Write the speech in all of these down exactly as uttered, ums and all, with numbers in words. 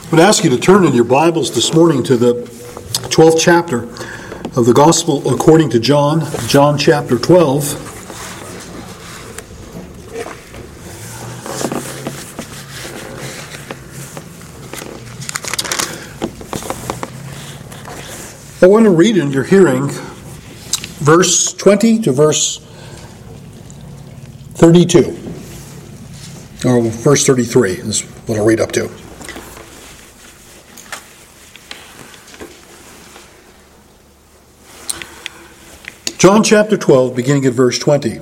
I would ask you to turn in your Bibles this morning to the twelfth chapter of the Gospel according to John, John chapter twelve. I want to read in your hearing verse twenty to verse thirty-two. Or verse thirty-three is what I'll read up to. John chapter twelve, beginning at verse twenty.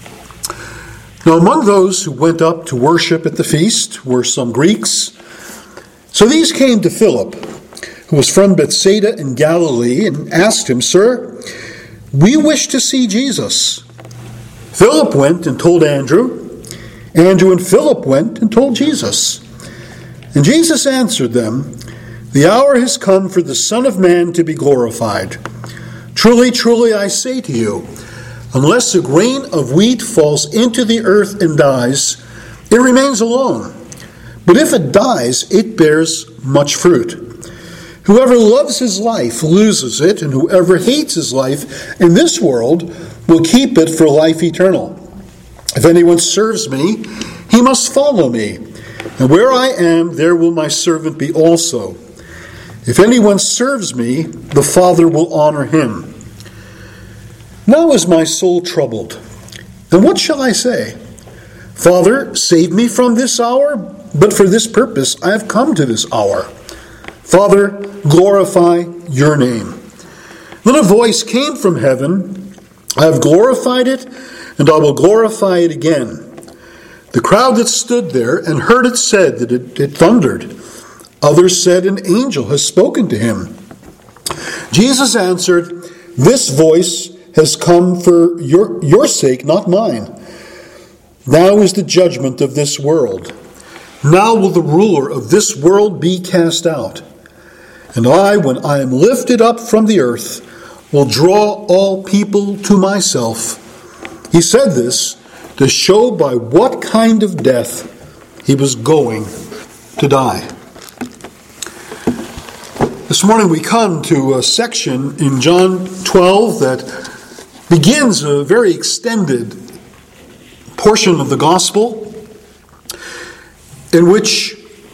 Now among those who went up to worship at the feast were some Greeks. So these came to Philip, who was from Bethsaida in Galilee, and asked him, "Sir, we wish to see Jesus." Philip went and told Andrew. Andrew and Philip went and told Jesus. And Jesus answered them, "The hour has come for the Son of Man to be glorified. Truly, truly, I say to you, unless a grain of wheat falls into the earth and dies, it remains alone. But if it dies, it bears much fruit. Whoever loves his life loses it, and whoever hates his life in this world will keep it for life eternal. If anyone serves me, he must follow me, and where I am, there will my servant be also. If anyone serves me, the Father will honor him. Now is my soul troubled, and what shall I say? Father, save me from this hour, but for this purpose I have come to this hour. Father, glorify your name." Then a voice came from heaven, "I have glorified it, and I will glorify it again." The crowd that stood there and heard it said that it, it thundered. Others said, "An angel has spoken to him." Jesus answered, "This voice has come for your, your sake, not mine. Now is the judgment of this world. Now will the ruler of this world be cast out. And I, when I am lifted up from the earth, will draw all people to myself." He said this to show by what kind of death he was going to die. This morning we come to a section in John twelve that begins a very extended portion of the gospel in which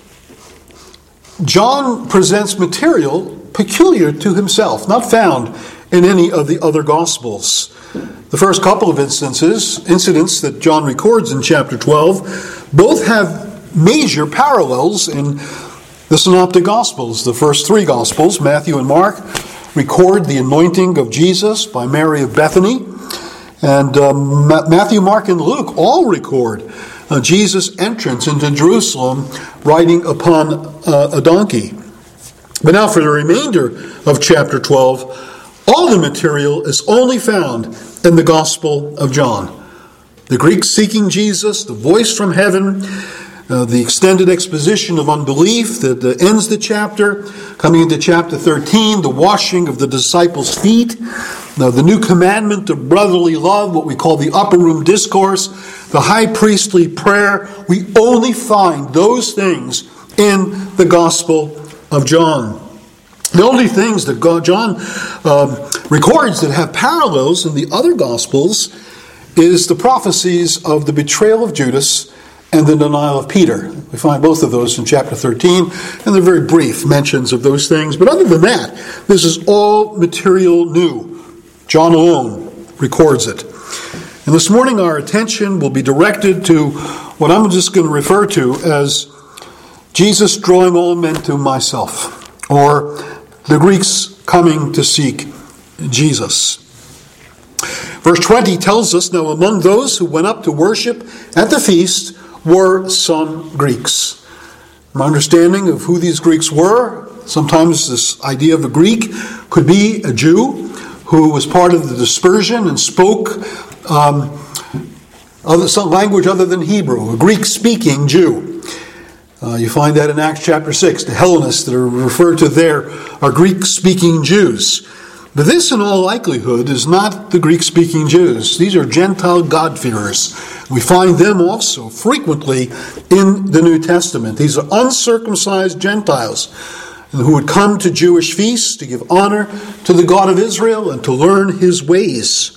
John presents material peculiar to himself, not found in any of the other gospels. The first couple of instances, incidents that John records in chapter twelve, both have major parallels in the synoptic gospels. The first three gospels, Matthew and Mark, record the anointing of Jesus by Mary of Bethany. And um, Matthew, Mark, and Luke all record uh, Jesus' entrance into Jerusalem riding upon uh, a donkey. But now for the remainder of chapter twelve, all the material is only found in the Gospel of John. The Greeks seeking Jesus, the voice from heaven, Uh, the extended exposition of unbelief that uh, ends the chapter, coming into chapter thirteen, the washing of the disciples' feet, uh, the new commandment of brotherly love, what we call the upper room discourse, the high priestly prayer. We only find those things in the Gospel of John. The only things that God, John uh, records that have parallels in the other Gospels is the prophecies of the betrayal of Judas and the denial of Peter. We find both of those in chapter thirteen, and they're very brief mentions of those things. But other than that, this is all material new. John alone records it. And this morning our attention will be directed to what I'm just going to refer to as Jesus drawing all men to myself, or the Greeks coming to seek Jesus. Verse twenty tells us, "Now among those who went up to worship at the feast were some Greeks." My understanding of who these Greeks were, sometimes this idea of a Greek could be a Jew who was part of the dispersion and spoke um, other, some language other than Hebrew, a Greek-speaking Jew. Uh, you find that in Acts chapter six. The Hellenists that are referred to there are Greek-speaking Jews. But this, in all likelihood, is not the Greek-speaking Jews. These are Gentile God-fearers. We find them also frequently in the New Testament. These are uncircumcised Gentiles who would come to Jewish feasts to give honor to the God of Israel and to learn his ways.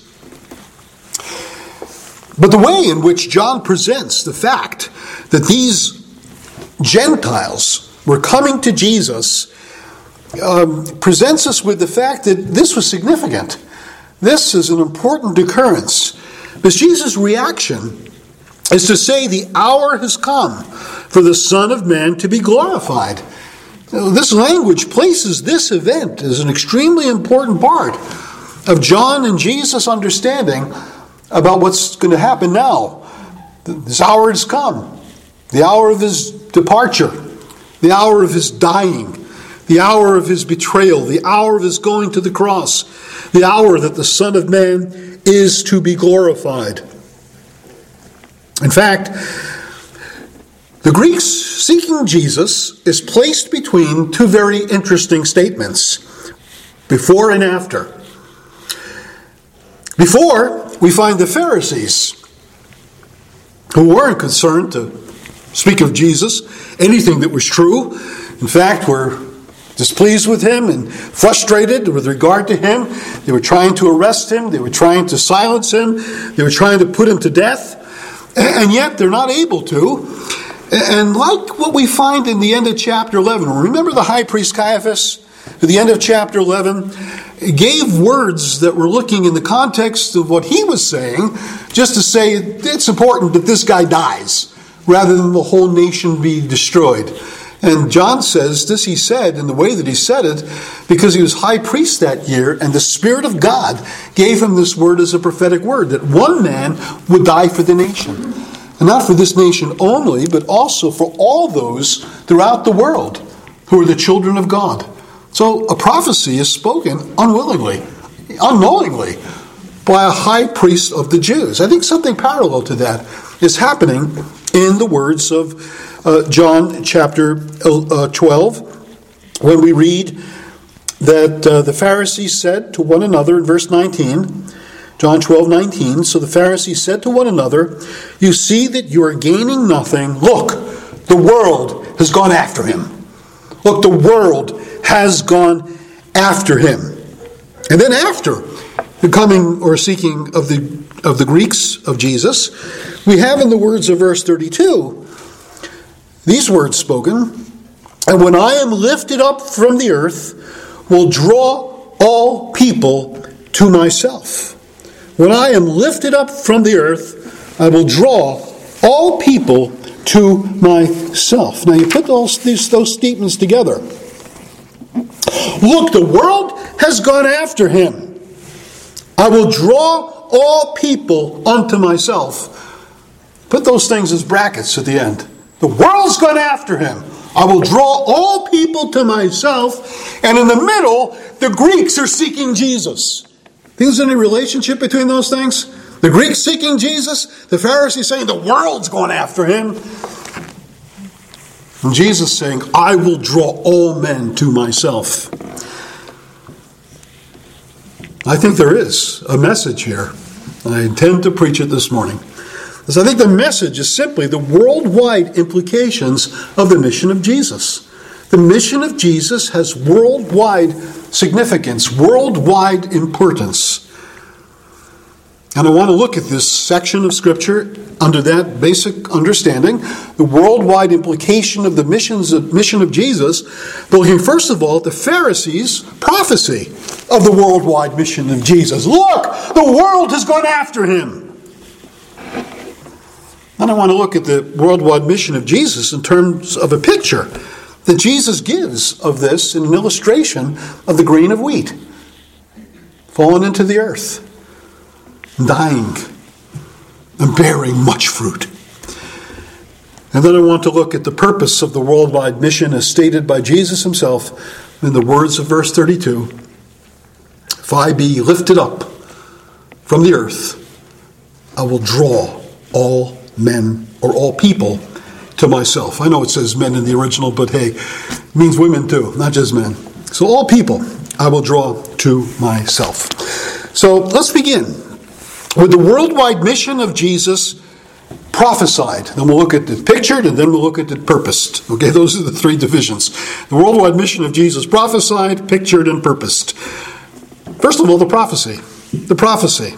But the way in which John presents the fact that these Gentiles were coming to Jesus um, presents us with the fact that this was significant. This is an important occurrence. Because Jesus' reaction is to say the hour has come for the Son of Man to be glorified. This language places this event as an extremely important part of John and Jesus' understanding about what's going to happen now. This hour has come. The hour of his departure. The hour of his dying. The hour of his betrayal. The hour of his going to the cross. The hour that the Son of Man is to be glorified. In fact, the Greeks seeking Jesus is placed between two very interesting statements, before and after. Before, we find the Pharisees, who weren't concerned to speak of Jesus, anything that was true. In fact, were displeased with him and frustrated with regard to him. They were trying to arrest him. They were trying to silence him. They were trying to put him to death. And yet they're not able to. And like what we find in the end of chapter eleven, remember the high priest Caiaphas? At the end of chapter eleven, gave words that were looking in the context of what he was saying, just to say it's important that this guy dies, rather than the whole nation be destroyed. And John says this he said in the way that he said it, because he was high priest that year, and the Spirit of God gave him this word as a prophetic word, that one man would die for the nation. And not for this nation only, but also for all those throughout the world who are the children of God. So a prophecy is spoken unwillingly, unknowingly, by a high priest of the Jews. I think something parallel to that is happening in the words of uh, John chapter twelve, when we read that uh, the Pharisees said to one another in verse nineteen, John twelve nineteen, so the Pharisees said to one another, "You see that you are gaining nothing. Look, the world has gone after him." Look, the world has gone after him. And then after the coming or seeking of the of the Greeks of Jesus, we have in the words of verse thirty-two, these words spoken, "And when I am lifted up from the earth, will draw all people to myself." When I am lifted up from the earth, I will draw all people to myself. Now you put those, these, those statements together. Look, the world has gone after him. I will draw all people unto myself. Put those things as brackets at the end. The world's gone after him. I will draw all people to myself. And in the middle, the Greeks are seeking Jesus. Think there's any relationship between those things? The Greeks seeking Jesus, the Pharisees saying the world's going after him, and Jesus saying, I will draw all men to myself. I think there is a message here, and I intend to preach it this morning. Because I think the message is simply the worldwide implications of the mission of Jesus. The mission of Jesus has worldwide significance, worldwide importance. And I want to look at this section of Scripture under that basic understanding, the worldwide implication of the missions of, mission of Jesus, but looking first of all at the Pharisees' prophecy of the worldwide mission of Jesus. Look, the world has gone after him. Then I want to look at the worldwide mission of Jesus in terms of a picture that Jesus gives of this in an illustration of the grain of wheat fallen into the earth, dying and bearing much fruit. And then I want to look at the purpose of the worldwide mission as stated by Jesus himself in the words of verse thirty-two. If I be lifted up from the earth, I will draw all men or all people to myself. I know it says men in the original, but hey, it means women too, not just men. So all people I will draw to myself. So let's begin with the worldwide mission of Jesus prophesied. Then we'll look at it pictured, and then we'll look at it purposed. Okay, those are the three divisions. The worldwide mission of Jesus prophesied, pictured, and purposed. First of all, the prophecy. The prophecy.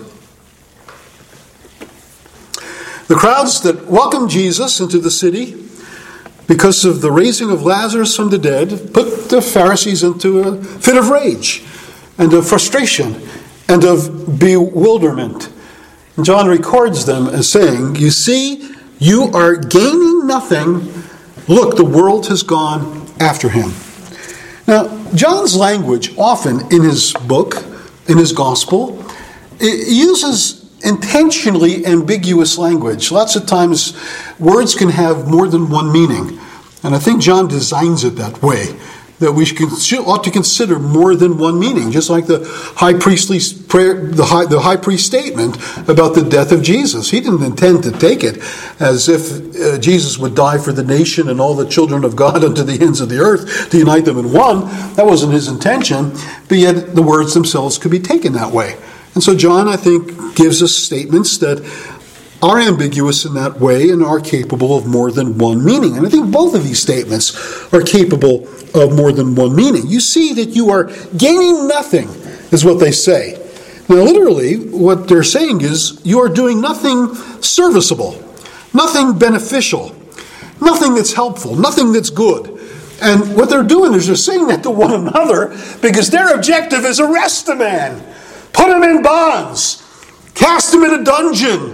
The crowds that welcomed Jesus into the city because of the raising of Lazarus from the dead put the Pharisees into a fit of rage and of frustration and of bewilderment. And John records them as saying, "You see, you are gaining nothing. Look, the world has gone after him." Now, John's language often in his book, in his gospel, it uses intentionally ambiguous language. Lots of times words can have more than one meaning. And I think John designs it that way, that we should, ought to consider more than one meaning, just like the high priestly prayer, the high, the high priest statement about the death of Jesus. He didn't intend to take it as if uh, Jesus would die for the nation and all the children of God unto the ends of the earth to unite them in one. That wasn't his intention, but yet the words themselves could be taken that way. And so John, I think, gives us statements that are ambiguous in that way and are capable of more than one meaning. And I think both of these statements are capable of more than one meaning. You see that you are gaining nothing, is what they say. Now, literally, what they're saying is you are doing nothing serviceable, nothing beneficial, nothing that's helpful, nothing that's good. And what they're doing is they're saying that to one another because their objective is arrest the man, put him in bonds, cast him in a dungeon,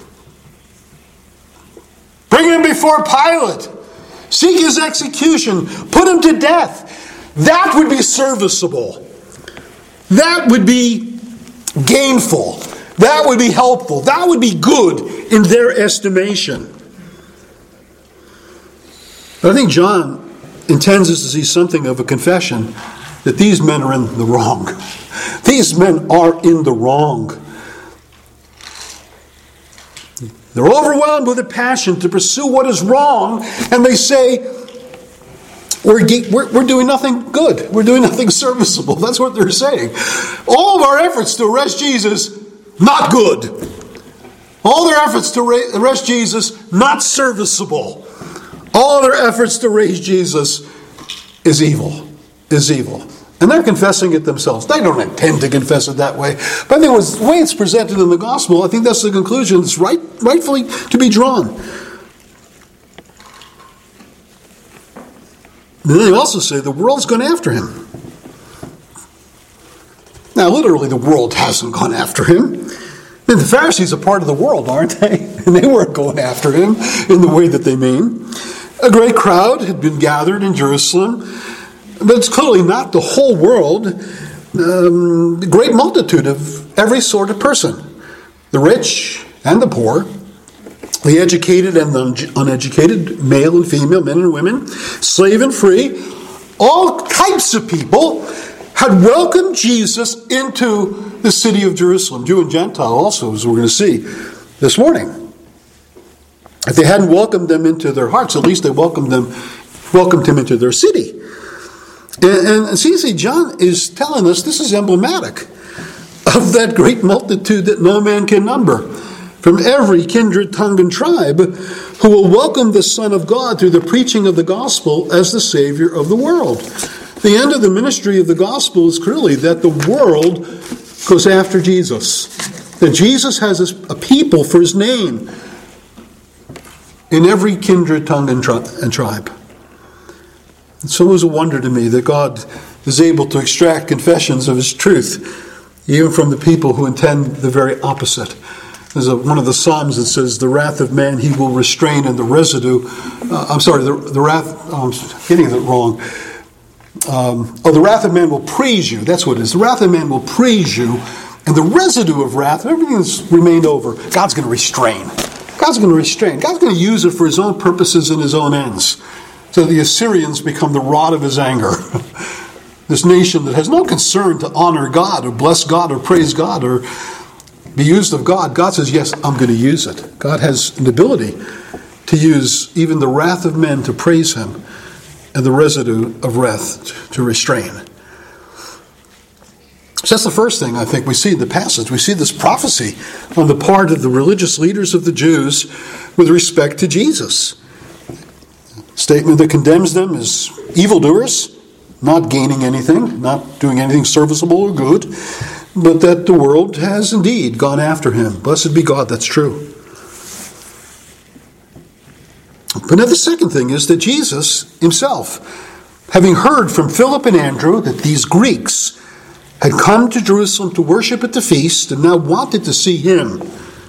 bring him before Pilate, seek his execution, put him to death. That would be serviceable. That would be gainful. That would be helpful. That would be good in their estimation. But I think John intends us to see something of a confession that these men are in the wrong. These men are in the wrong. They're overwhelmed with a passion to pursue what is wrong, and they say, we're, we're, we're doing nothing good. We're doing nothing serviceable. That's what they're saying. All of our efforts to arrest Jesus, not good. All their efforts to arrest Jesus, not serviceable. All their efforts to raise Jesus is evil, is evil. And they're confessing it themselves. They don't intend to confess it that way. But anyway, the way it's presented in the gospel, I think that's the conclusion that's right, rightfully to be drawn. And then they also say the world's gone after him. Now, literally, the world hasn't gone after him. And the Pharisees are part of the world, aren't they? And they weren't going after him in the way that they mean. A great crowd had been gathered in Jerusalem. But it's clearly not the whole world. Um, a great multitude of every sort of person. The rich and the poor. The educated and the uneducated. Male and female, men and women. Slave and free. All types of people had welcomed Jesus into the city of Jerusalem. Jew and Gentile also, as we're going to see this morning. If they hadn't welcomed them into their hearts, at least they welcomed them, welcomed him into their city. And, and see, see, John is telling us this is emblematic of that great multitude that no man can number, from every kindred, tongue, and tribe, who will welcome the Son of God through the preaching of the gospel as the Savior of the world. The end of the ministry of the gospel is clearly that the world goes after Jesus. That Jesus has a people for his name in every kindred, tongue, and, tri- and tribe. And so it was a wonder to me that God is able to extract confessions of his truth, even from the people who intend the very opposite. There's a, one of the Psalms that says, the wrath of man he will restrain, and the residue, uh, I'm sorry, the, the wrath, oh, I'm getting it wrong. Um, oh, the wrath of man will praise you. That's what it is. The wrath of man will praise you, and the residue of wrath, everything that's remained over, God's going to restrain. God's going to restrain. God's going to use it for his own purposes and his own ends. So the Assyrians become the rod of his anger. This nation that has no concern to honor God or bless God or praise God or be used of God. God says, yes, I'm going to use it. God has an ability to use even the wrath of men to praise him and the residue of wrath to restrain. So that's the first thing I think we see in the passage. We see this prophecy on the part of the religious leaders of the Jews with respect to Jesus. Statement that condemns them as evildoers, not gaining anything, not doing anything serviceable or good, but that the world has indeed gone after him. Blessed be God, that's true. But now the second thing is that Jesus himself, having heard from Philip and Andrew that these Greeks had come to Jerusalem to worship at the feast and now wanted to see him,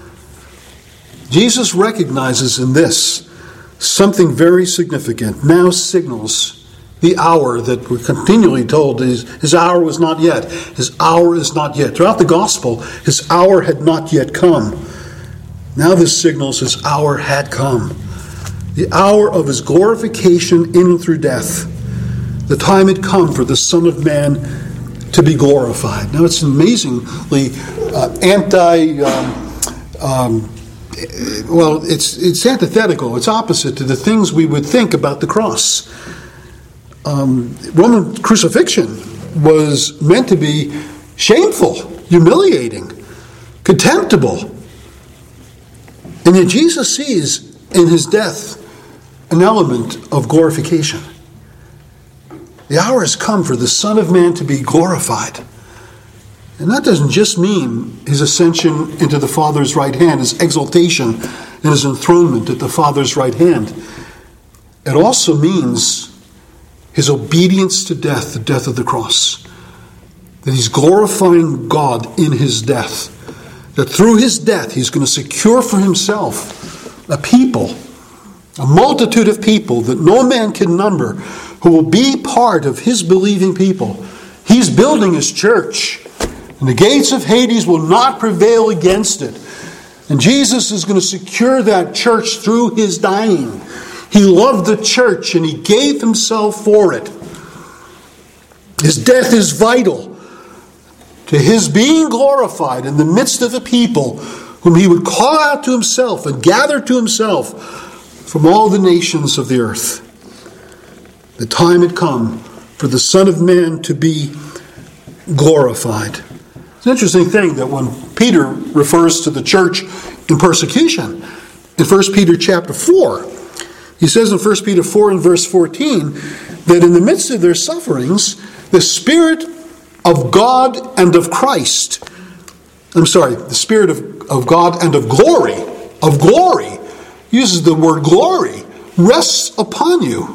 Jesus recognizes in this something very significant, now signals the hour that we're continually told is his hour was not yet. His hour is not yet. Throughout the gospel, his hour had not yet come. Now this signals his hour had come. The hour of his glorification in and through death. The time had come for the Son of Man to be glorified. Now it's amazingly uh, anti... Um, um, well, it's it's antithetical. It's opposite to the things we would think about the cross. Um, Roman crucifixion was meant to be shameful, humiliating, contemptible. And yet Jesus sees in his death an element of glorification. The hour has come for the Son of Man to be glorified. And that doesn't just mean his ascension into the Father's right hand, his exaltation and his enthronement at the Father's right hand. It also means his obedience to death, the death of the cross. That he's glorifying God in his death. That through his death he's going to secure for himself a people, a multitude of people that no man can number, who will be part of his believing people. He's building his church, and the gates of Hades will not prevail against it. And Jesus is going to secure that church through his dying. He loved the church and he gave himself for it. His death is vital to his being glorified in the midst of the people whom he would call out to himself and gather to himself from all the nations of the earth. The time had come for the Son of Man to be glorified. It's an interesting thing that when Peter refers to the church in persecution, in First Peter chapter four, he says in First Peter four and verse fourteen, that in the midst of their sufferings, the Spirit of God and of Christ, I'm sorry, the Spirit of, of God and of glory, of glory, uses the word glory, rests upon you.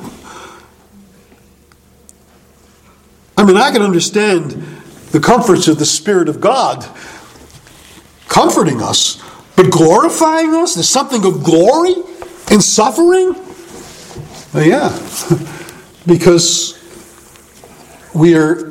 I mean, I can understand the comforts of the Spirit of God comforting us, but glorifying us? There's something of glory in suffering? Well, yeah, because we are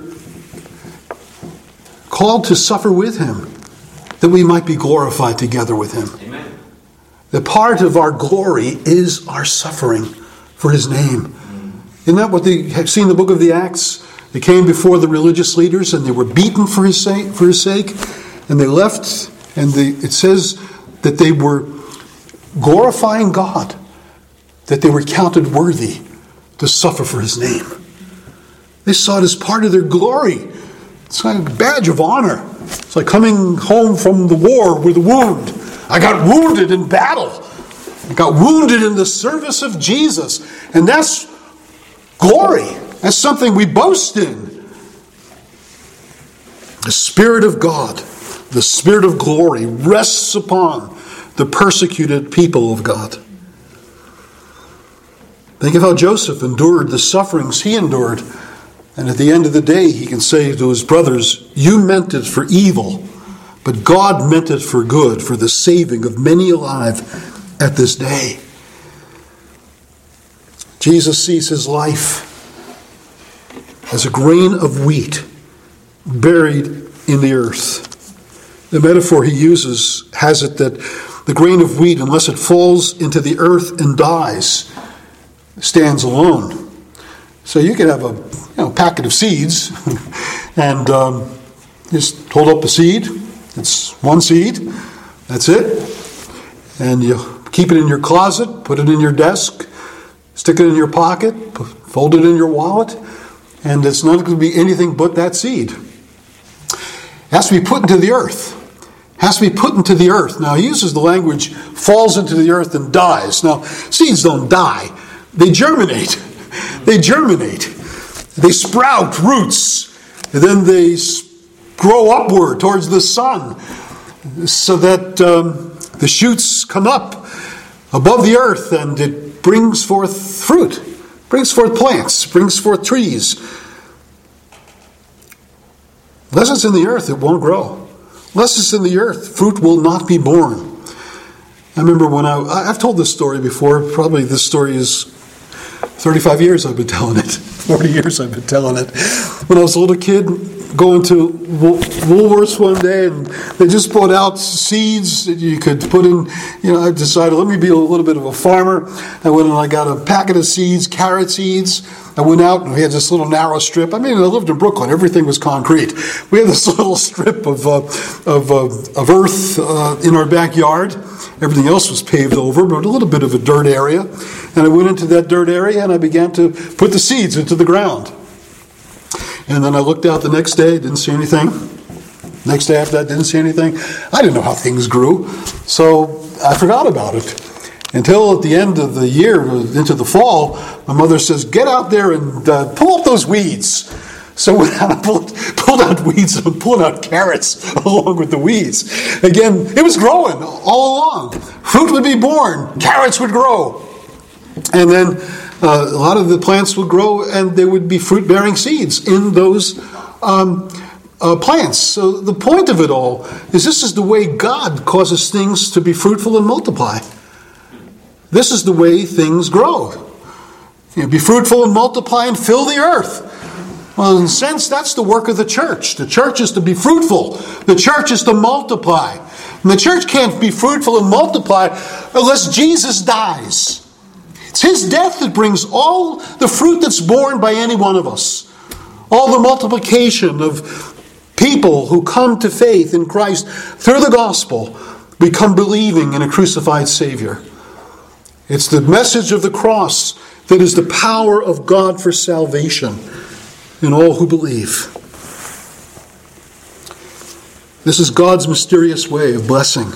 called to suffer with him, that we might be glorified together with him. Amen. The part of our glory is our suffering for his name. Mm. Isn't that what they have seen in the book of the Acts? They came before the religious leaders and they were beaten for his sake, for his sake, and they left, and they, it says that they were glorifying God, that they were counted worthy to suffer for his name. They saw it as part of their glory. It's like a badge of honor. It's like coming home from the war with a wound. I got wounded in battle. I got wounded in the service of Jesus. And that's glory. That's something we boast in. The Spirit of God, the Spirit of glory, rests upon the persecuted people of God. Think of how Joseph endured the sufferings he endured. And at the end of the day, he can say to his brothers, you meant it for evil, but God meant it for good, for the saving of many alive at this day. Jesus sees his life as a grain of wheat buried in the earth. The metaphor he uses has it that the grain of wheat, unless it falls into the earth and dies, stands alone. So you could have a you know, packet of seeds and um, just hold up a seed. It's one seed. That's it. And you keep it in your closet, put it in your desk, stick it in your pocket, fold it in your wallet, and it's not going to be anything but that seed. has to be put into the earth. Has to be put into the earth. Now, he uses the language, falls into the earth and dies. Now, seeds don't die. They germinate. They germinate. They sprout roots. And then they grow upward towards the sun so that um, the shoots come up above the earth and it brings forth fruit, brings forth plants, brings forth trees. Unless it's in the earth, it won't grow. Unless it's in the earth, fruit will not be born. I remember when I, I've told this story before, probably this story is thirty-five years I've been telling it, forty years I've been telling it. When I was a little kid, going to Woolworths one day, and they just brought out seeds that you could put in. You know, I decided, let me be a little bit of a farmer. I went and I got a packet of seeds, carrot seeds. I went out and we had this little narrow strip. I mean, I lived in Brooklyn. Everything was concrete. We had this little strip of uh, of, uh, of earth uh, in our backyard. Everything else was paved over, but a little bit of a dirt area. And I went into that dirt area and I began to put the seeds into the ground. And then I looked out the next day, didn't see anything. Next day after that, didn't see anything. I didn't know how things grew, so I forgot about it. Until at the end of the year, into the fall, my mother says, get out there and uh, pull up those weeds. So I went out and pulled, pulled out weeds and pulled out carrots along with the weeds. Again, it was growing all along. Fruit would be born, carrots would grow. And then uh, a lot of the plants would grow and there would be fruit-bearing seeds in those um, uh, plants. So the point of it all is this is the way God causes things to be fruitful and multiply. This is the way things grow. You know, be fruitful and multiply and fill the earth. Well, in a sense, that's the work of the church. The church is to be fruitful. The church is to multiply. And the church can't be fruitful and multiply unless Jesus dies. It's his death that brings all the fruit that's born by any one of us. All the multiplication of people who come to faith in Christ through the gospel become believing in a crucified Savior. It's the message of the cross that is the power of God for salvation in all who believe. This is God's mysterious way of blessing.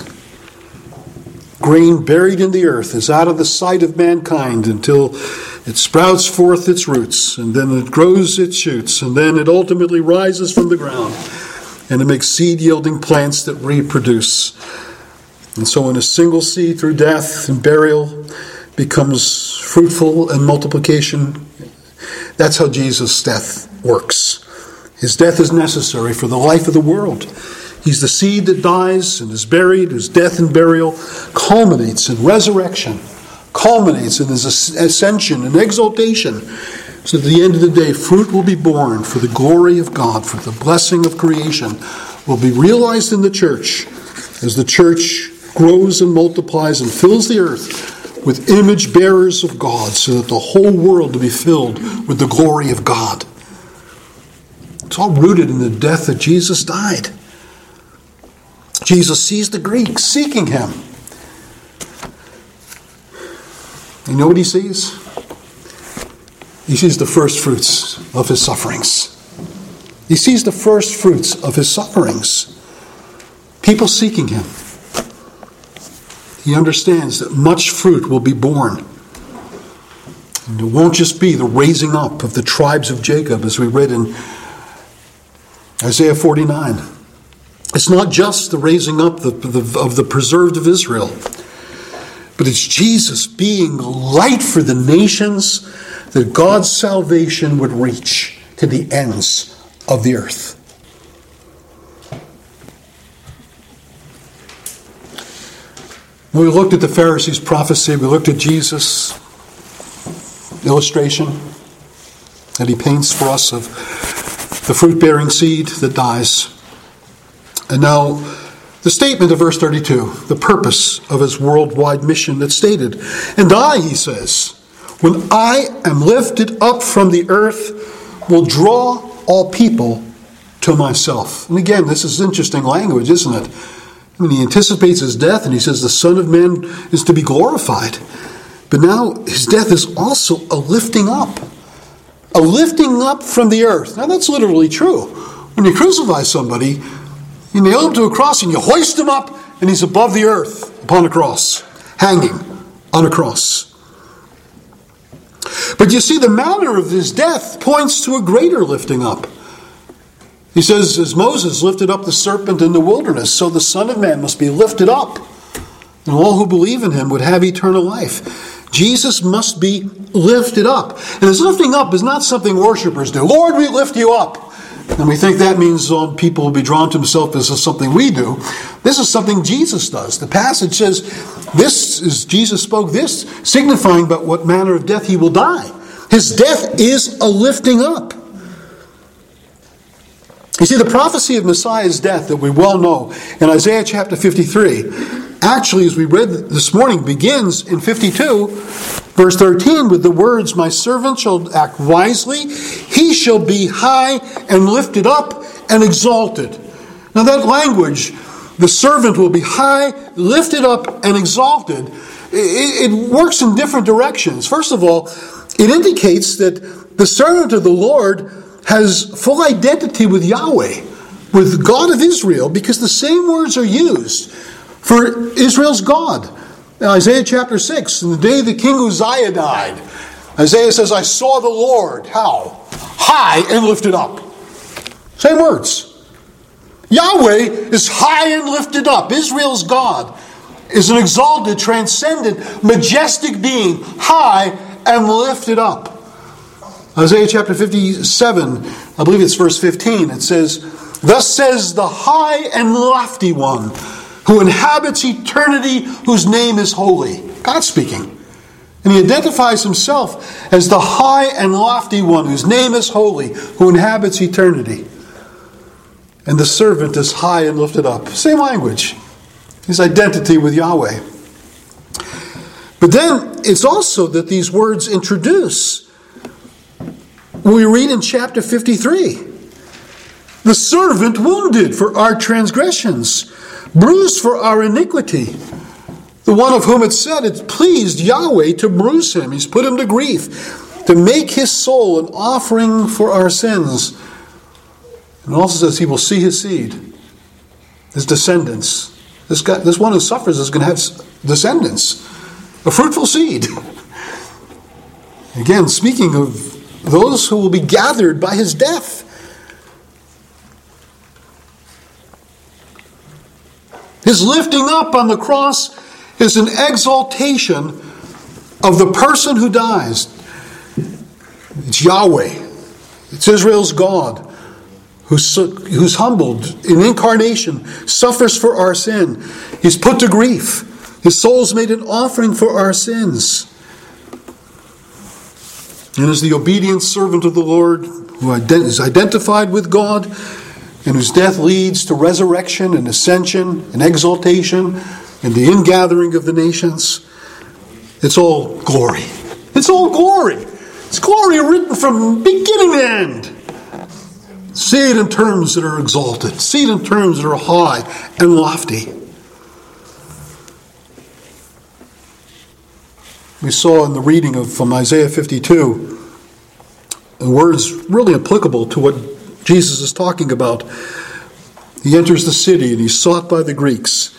Grain buried in the earth is out of the sight of mankind until it sprouts forth its roots, and then it grows its shoots, and then it ultimately rises from the ground, and it makes seed-yielding plants that reproduce. And so in a single seed through death and burial becomes fruitful and multiplication. That's how Jesus' death works. His death is necessary for the life of the world. He's the seed that dies and is buried, whose death and burial culminates in resurrection, culminates in his ascension and exaltation. So at the end of the day, fruit will be born for the glory of God, for the blessing of creation will be realized in the church as the church grows and multiplies and fills the earth with image bearers of God, so that the whole world will be filled with the glory of God. It's all rooted in the death that Jesus died. Jesus sees the Greeks seeking him. You know what he sees? He sees the first fruits of his sufferings. He sees the first fruits of his sufferings. People seeking him. He understands that much fruit will be born. And it won't just be the raising up of the tribes of Jacob, as we read in Isaiah forty-nine. It's not just the raising up of the, of the preserved of Israel, but it's Jesus being light for the nations, that God's salvation would reach to the ends of the earth. When we looked at the Pharisees' prophecy, we looked at Jesus' illustration that he paints for us of the fruit-bearing seed that dies. And now, the statement of verse thirty-two, the purpose of his worldwide mission that's stated. And I, he says, when I am lifted up from the earth, will draw all people to myself. And again, this is interesting language, isn't it? I mean, he anticipates his death, and he says the Son of Man is to be glorified. But now his death is also a lifting up. A lifting up from the earth. Now that's literally true. When you crucify somebody, You nail him to a cross and you hoist him up, and he's above the earth upon a cross, hanging on a cross. But you see, the manner of his death points to a greater lifting up. He says, as Moses lifted up the serpent in the wilderness, so the Son of Man must be lifted up, and all who believe in him would have eternal life. Jesus must be lifted up. And his lifting up is not something worshipers do. Lord, we lift you up. And we think that means all people will be drawn to himself as something we do. This is something Jesus does. The passage says, this is Jesus spoke this, signifying but what manner of death he will die. His death is a lifting up. You see, the prophecy of Messiah's death that we well know in Isaiah chapter fifty-three, actually, as we read this morning, begins in fifty-two, verse thirteen, with the words, my servant shall act wisely, he shall be high and lifted up and exalted. Now that language, the servant will be high, lifted up, and exalted, it, it works in different directions. First of all, it indicates that the servant of the Lord has full identity with Yahweh, with God of Israel, because the same words are used for Israel's God. Now, Isaiah chapter six, in the day the king Uzziah died, Isaiah says, I saw the Lord, how? High and lifted up. Same words. Yahweh is high and lifted up. Israel's God is an exalted, transcendent, majestic being, high and lifted up. Isaiah chapter fifty-seven, I believe it's verse fifteen, it says, thus says the high and lofty one, who inhabits eternity, whose name is holy. God speaking. And he identifies himself as the high and lofty one, whose name is holy, who inhabits eternity. And the servant is high and lifted up. Same language. His identity with Yahweh. But then it's also that these words introduce, we read in chapter fifty-three, the servant wounded for our transgressions, bruised for our iniquity. The one of whom it said it pleased Yahweh to bruise him. He's put him to grief, to make his soul an offering for our sins. And it also says he will see his seed, his descendants. This guy, this one who suffers is going to have descendants, a fruitful seed. Again, speaking of those who will be gathered by his death. His lifting up on the cross is an exaltation of the person who dies. It's Yahweh. It's Israel's God, who's, who's humbled in incarnation, suffers for our sin. He's put to grief. His soul's made an offering for our sins. And as the obedient servant of the Lord, who is identified with God, and whose death leads to resurrection and ascension and exaltation and the ingathering of the nations, it's all glory. It's all glory. It's glory written from beginning to end. See it in terms that are exalted. See it in terms that are high and lofty. We saw in the reading of from Isaiah fifty-two, the words really applicable to what Jesus is talking about. He enters the city and he's sought by the Greeks.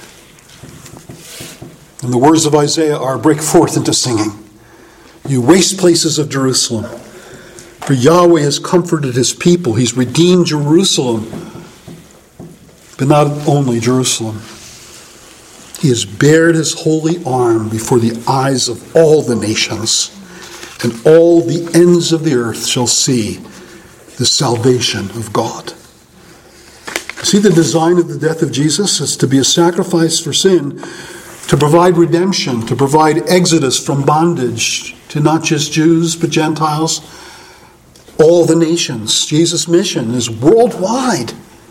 And the words of Isaiah are, break forth into singing, you waste places of Jerusalem. For Yahweh has comforted his people. He's redeemed Jerusalem. But not only Jerusalem. He has bared his holy arm before the eyes of all the nations, and all the ends of the earth shall see the salvation of God. See, the design of the death of Jesus is to be a sacrifice for sin, to provide redemption, to provide exodus from bondage to not just Jews but Gentiles, all the nations. Jesus' mission is worldwide.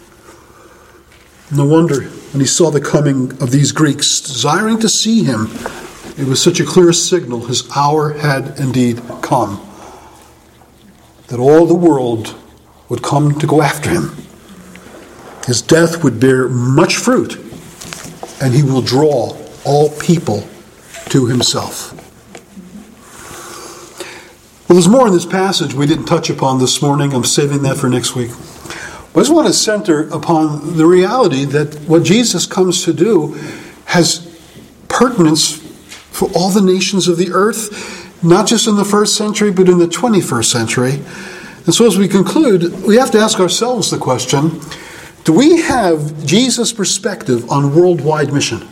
No wonder when he saw the coming of these Greeks, desiring to see him, it was such a clear signal his hour had indeed come, that all the world would come to go after him. His death would bear much fruit, and he will draw all people to himself. Well, there's more in this passage we didn't touch upon this morning. I'm saving that for next week. I just want to center upon the reality that what Jesus comes to do has pertinence for all the nations of the earth, not just in the first century, but in the twenty-first century. And so as we conclude, we have to ask ourselves the question, do we have Jesus' perspective on worldwide mission?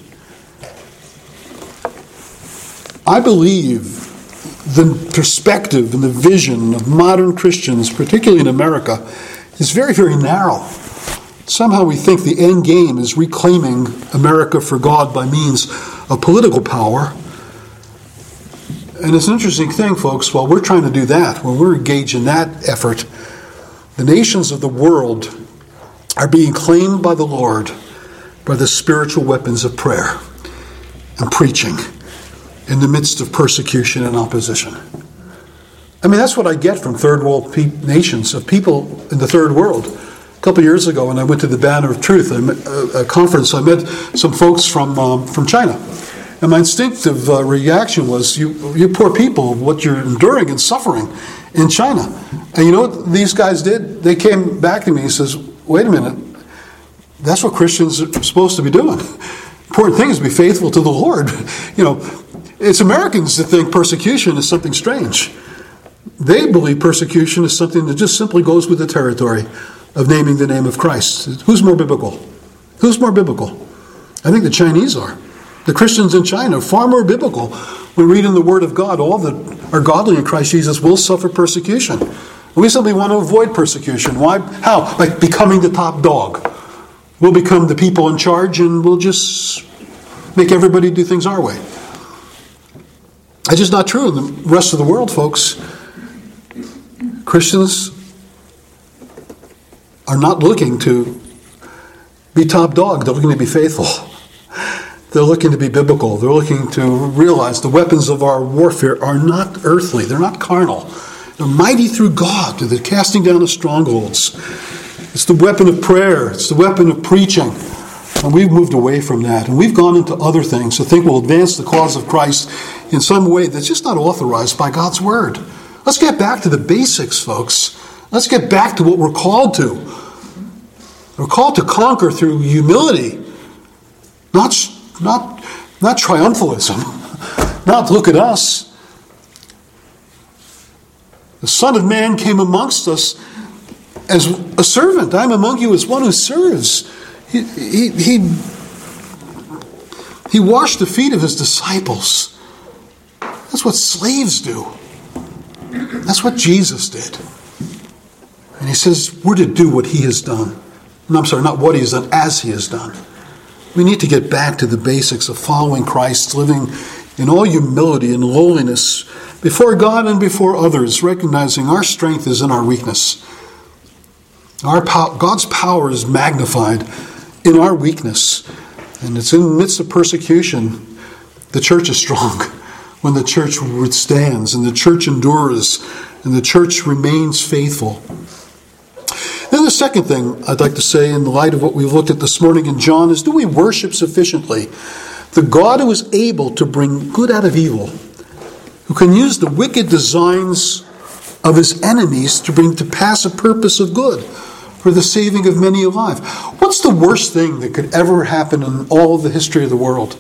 I believe the perspective and the vision of modern Christians, particularly in America, is very, very narrow. Somehow we think the end game is reclaiming America for God by means of political power. And it's an interesting thing, folks, while we're trying to do that, while we're engaged in that effort, the nations of the world are being claimed by the Lord by the spiritual weapons of prayer and preaching in the midst of persecution and opposition. I mean, that's what I get from third world pe- nations, of people in the third world. A couple of years ago, when I went to the Banner of Truth, I met, uh, a conference, I met some folks from um, from China. And my instinctive uh, reaction was, you, you poor people, what you're enduring and suffering in China. And you know what these guys did? They came back to me and says, wait a minute, that's what Christians are supposed to be doing. Important thing is to be faithful to the Lord. You know, it's Americans that think persecution is something strange. They believe persecution is something that just simply goes with the territory of naming the name of Christ. Who's more biblical? Who's more biblical? I think the Chinese are. The Christians in China are far more biblical. We read in the Word of God, all that are godly in Christ Jesus will suffer persecution. We simply want to avoid persecution. Why? How? Like becoming the top dog. We'll become the people in charge and we'll just make everybody do things our way. That's just not true in the rest of the world, folks. Christians are not looking to be top dog. They're looking to be faithful. They're looking to be biblical. They're looking to realize the weapons of our warfare are not earthly. They're not carnal. They're mighty through God to the casting down of strongholds. It's the weapon of prayer. It's the weapon of preaching. And we've moved away from that. And we've gone into other things to think we'll advance the cause of Christ in some way that's just not authorized by God's Word. Let's get back to the basics, folks. Let's get back to what we're called to. We're called to conquer through humility, not, not, not triumphalism, not look at us. The Son of Man came amongst us as a servant. I'm among you as one who serves. He, he, he, he washed the feet of his disciples. That's what slaves do. That's what Jesus did. And he says we're to do what he has done. No, I'm sorry, not what he has done, as he has done. We need to get back to the basics of following Christ, living in all humility and lowliness before God and before others, recognizing our strength is in our weakness. Our pow- God's power is magnified in our weakness. And it's in the midst of persecution, the church is strong. When the church withstands and the church endures and the church remains faithful. Then the second thing I'd like to say in the light of what we looked at this morning in John is, do we worship sufficiently the God who is able to bring good out of evil, who can use the wicked designs of his enemies to bring to pass a purpose of good for the saving of many alive? What's the worst thing that could ever happen in all of the history of the world?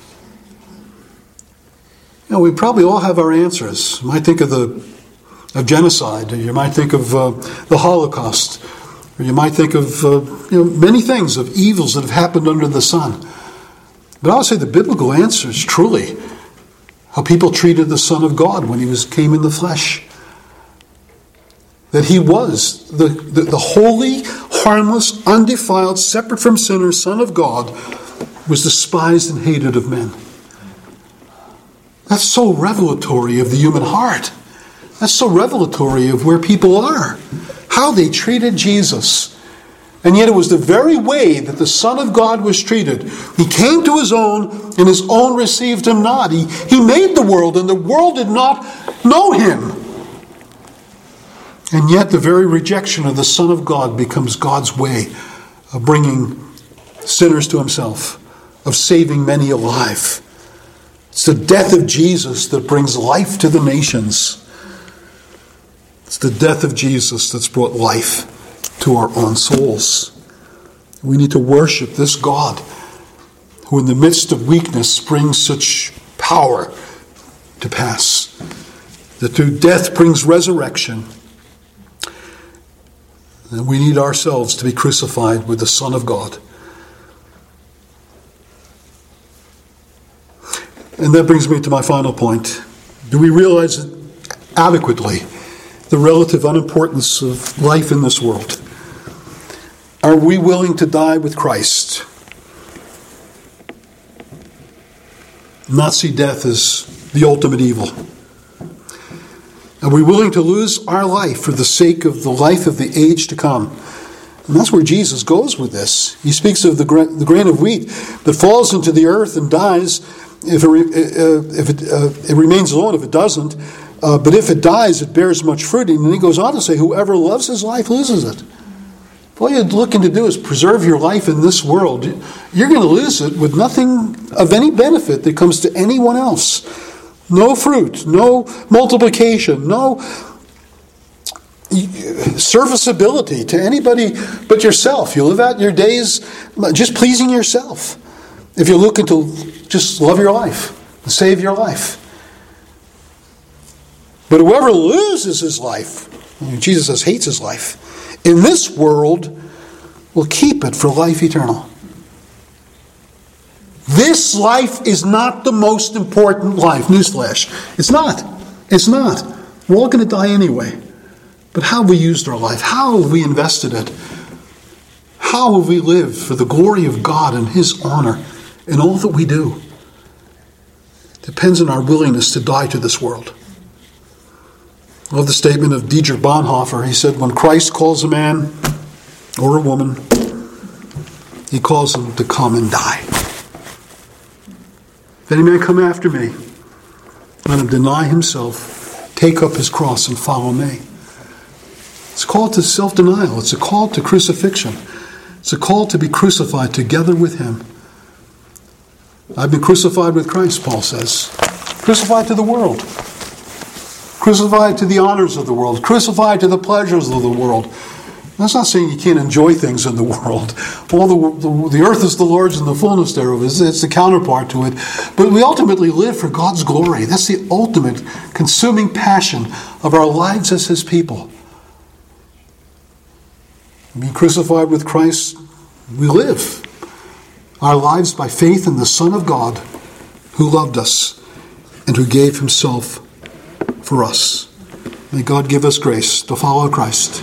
You know, we probably all have our answers. You might think of the of genocide, or you might think of uh, the Holocaust, or you might think of uh, you know many things, of evils that have happened under the sun. But I would say the biblical answer is truly how people treated the Son of God when he was came in the flesh. That he was the, the, the holy, harmless, undefiled, separate from sinners Son of God, was despised and hated of men. That's so revelatory of the human heart. That's so revelatory of where people are. How they treated Jesus. And yet it was the very way that the Son of God was treated. He came to his own, and his own received him not. He, he made the world, and the world did not know him. And yet the very rejection of the Son of God becomes God's way of bringing sinners to himself, of saving many alive. It's the death of Jesus that brings life to the nations. It's the death of Jesus that's brought life to our own souls. We need to worship this God who in the midst of weakness brings such power to pass, that through death brings resurrection. And we need ourselves to be crucified with the Son of God. And that brings me to my final point. Do we realize adequately the relative unimportance of life in this world? Are we willing to die with Christ? Not see death as the ultimate evil? Are we willing to lose our life for the sake of the life of the age to come? And that's where Jesus goes with this. He speaks of the grain, the grain of wheat that falls into the earth and dies. If it, uh, if it, uh, it remains alone, if it doesn't. Uh, but if it dies, it bears much fruit. And then he goes on to say, whoever loves his life loses it. If all you're looking to do is preserve your life in this world, you're going to lose it with nothing of any benefit that comes to anyone else. No fruit, no multiplication, no serviceability to anybody but yourself. You live out your days just pleasing yourself. If you're looking to just love your life and save your life. But whoever loses his life, Jesus says hates his life, in this world will keep it for life eternal. This life is not the most important life. Newsflash. It's not. It's not. We're all going to die anyway. But how have we used our life? How have we invested it? How have we lived for the glory of God and His honor in all that we do? It depends on our willingness to die to this world. I love the statement of Dietrich Bonhoeffer. He said, when Christ calls a man or a woman, He calls them to come and die. If any man come after me, let him deny himself, take up his cross, and follow me. It's a call to self-denial. It's a call to crucifixion. It's a call to be crucified together with Him. I've been crucified with Christ, Paul says. Crucified to the world. Crucified to the honors of the world. Crucified to the pleasures of the world. That's not saying you can't enjoy things in the world. All the, the, the earth is the Lord's and the fullness thereof. It's, it's the counterpart to it. But we ultimately live for God's glory. That's the ultimate consuming passion of our lives as His people. Being crucified with Christ, we live our lives by faith in the Son of God who loved us and who gave Himself for us. May God give us grace to follow Christ,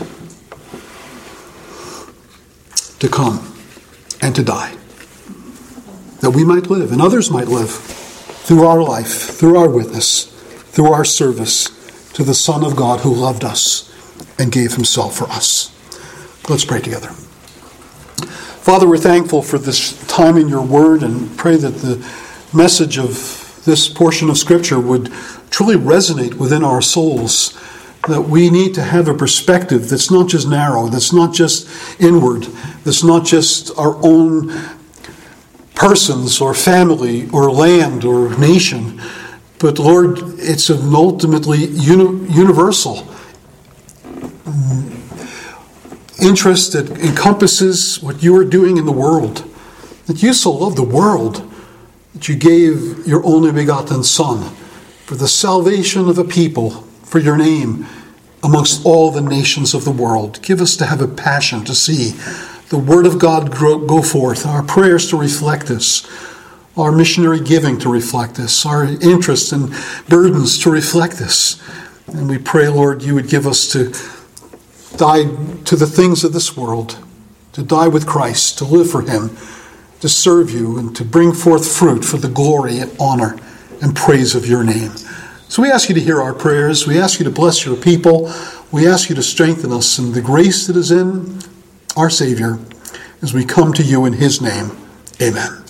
to come and to die, that we might live and others might live through our life, through our witness, through our service to the Son of God who loved us and gave Himself for us. Let's pray together. Father, we're thankful for this time in Your Word and pray that the message of this portion of Scripture would truly resonate within our souls, that we need to have a perspective that's not just narrow, that's not just inward, that's not just our own persons or family or land or nation, but Lord, it's an ultimately uni- universal interest that encompasses what You are doing in the world. That You so loved the world that You gave Your only begotten Son for the salvation of a people, for Your name amongst all the nations of the world. Give us to have a passion to see the Word of God grow, go forth, our prayers to reflect this, our missionary giving to reflect this, our interests and burdens to reflect this. And we pray, Lord, You would give us to die to the things of this world, to die with Christ, to live for Him, to serve You, and to bring forth fruit for the glory and honor and praise of Your name. So we ask You to hear our prayers. We ask You to bless Your people. We ask You to strengthen us in the grace that is in our Savior as we come to You in His name. Amen.